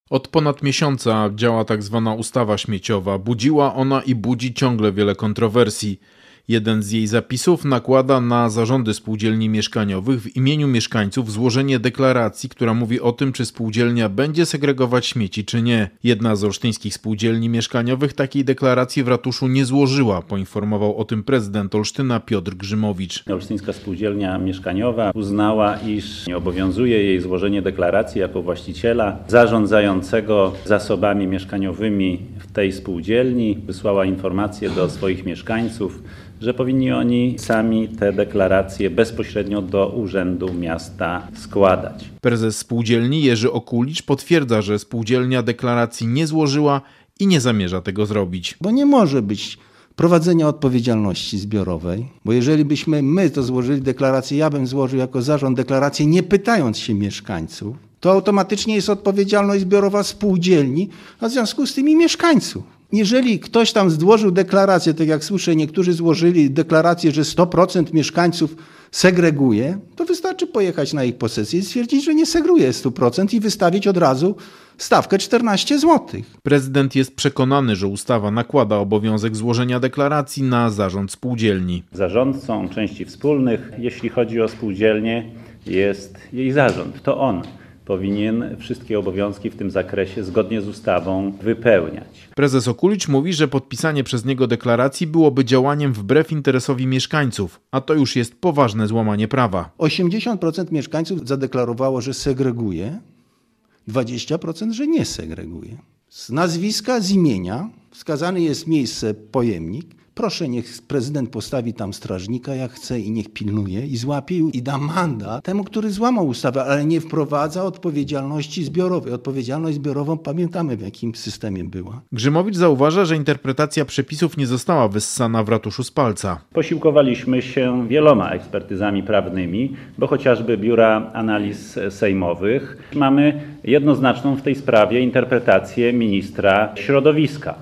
Od ponad miesiąca działa tak zwana ustawa śmieciowa. Budziła ona i budzi ciągle wiele kontrowersji. Jeden z jej zapisów nakłada na zarządy spółdzielni mieszkaniowych w imieniu mieszkańców złożenie deklaracji, która mówi o tym, czy spółdzielnia będzie segregować śmieci, czy nie. Jedna z olsztyńskich spółdzielni mieszkaniowych takiej deklaracji w ratuszu nie złożyła, poinformował o tym prezydent Olsztyna Piotr Grzymowicz. Olsztyńska spółdzielnia mieszkaniowa uznała, iż nie obowiązuje jej złożenie deklaracji jako właściciela zarządzającego zasobami mieszkaniowymi w tej spółdzielni. Wysłała informację do swoich mieszkańców, że powinni oni sami te deklaracje bezpośrednio do Urzędu Miasta składać. Prezes spółdzielni Jerzy Okulicz potwierdza, że spółdzielnia deklaracji nie złożyła i nie zamierza tego zrobić. Bo nie może być prowadzenia odpowiedzialności zbiorowej, bo jeżeli byśmy my to złożyli deklarację, ja bym złożył jako zarząd deklarację, nie pytając się mieszkańców, to automatycznie jest odpowiedzialność zbiorowa spółdzielni, a w związku z tym i mieszkańców. Jeżeli ktoś tam złożył deklarację, tak jak słyszę, niektórzy złożyli deklarację, że 100% mieszkańców segreguje, to wystarczy pojechać na ich posesję i stwierdzić, że nie segreguje 100% i wystawić od razu stawkę 14 zł. Prezydent jest przekonany, że ustawa nakłada obowiązek złożenia deklaracji na zarząd spółdzielni. Zarządcą części wspólnych, jeśli chodzi o spółdzielnię, jest jej zarząd. To on powinien wszystkie obowiązki w tym zakresie zgodnie z ustawą wypełniać. Prezes Okulicz mówi, że podpisanie przez niego deklaracji byłoby działaniem wbrew interesowi mieszkańców, a to już jest poważne złamanie prawa. 80% mieszkańców zadeklarowało, że segreguje, 20%, że nie segreguje. Z nazwiska, z imienia wskazane jest miejsce, pojemnik. Proszę, niech prezydent postawi tam strażnika, jak chce i niech pilnuje i złapie i da mandat temu, który złamał ustawę, ale nie wprowadza odpowiedzialności zbiorowej. Odpowiedzialność zbiorową pamiętamy, w jakim systemie była. Grzymowicz zauważa, że interpretacja przepisów nie została wyssana w ratuszu z palca. Posiłkowaliśmy się wieloma ekspertyzami prawnymi, bo chociażby Biura Analiz Sejmowych mamy jednoznaczną w tej sprawie interpretację ministra środowiska.